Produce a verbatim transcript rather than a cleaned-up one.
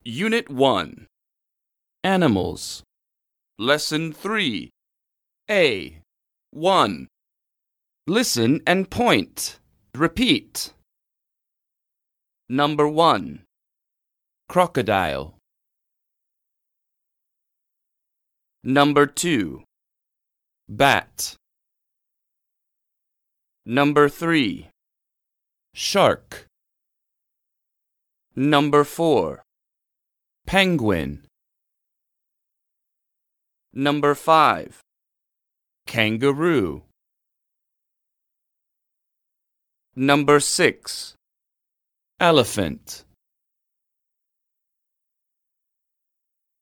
Unit one. Animals. Lesson three. A. one. Listen and point. Repeat. Number one. Crocodile. Number two. Bat. Number three. Shark. Number four. Penguin. Number five. Kangaroo. Number six. Elephant.